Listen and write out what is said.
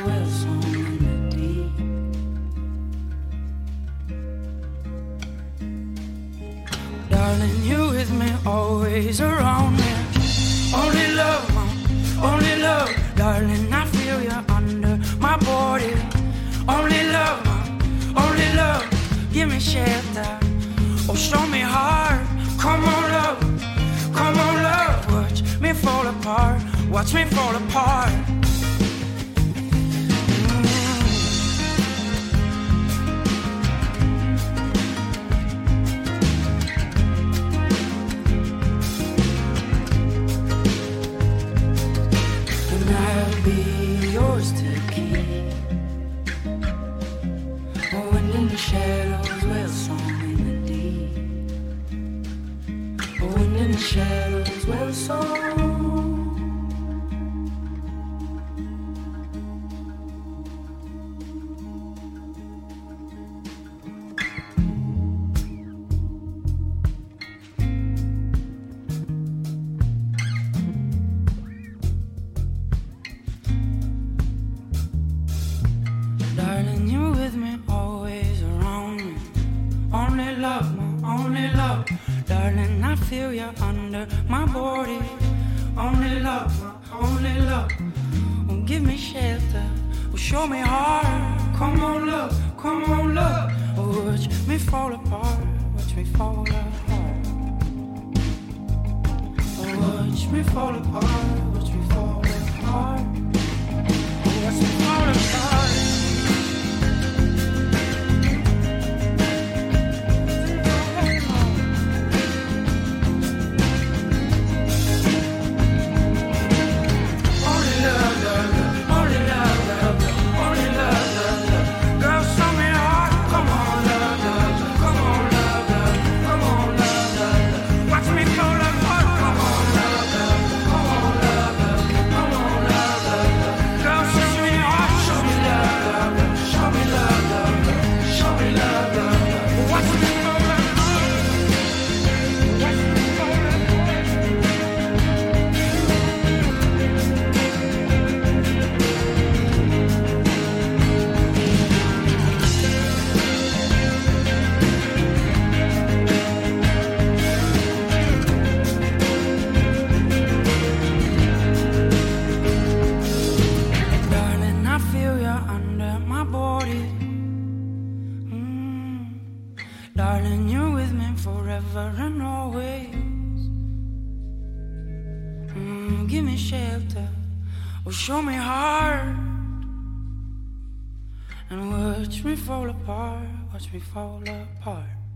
whale song in the deep. Darling, you with me, always around me. Only love, only love. Darling, I feel you under my body. Only love, only love. Give me shelter, oh show me heart. Come on love, come on love. Watch me fall apart, watch me fall apart. And I'll be yours to keep. Oh, and in the shadows we'll song in the deep. Oh, and in the shadows we'll song. Darling, you're with me, always around me. Only love, my only love. Darling, I feel you under my body. Only love, my only love. Oh, give me shelter, oh, show me heart. Come on, love, come on, love. Oh, watch me fall apart, watch me fall apart. Oh, watch me fall apart, watch me fall apart. Oh, watch me fall apart. Darling, you're with me forever and always. Give me shelter, or show me heart. And watch me fall apart, watch me fall apart.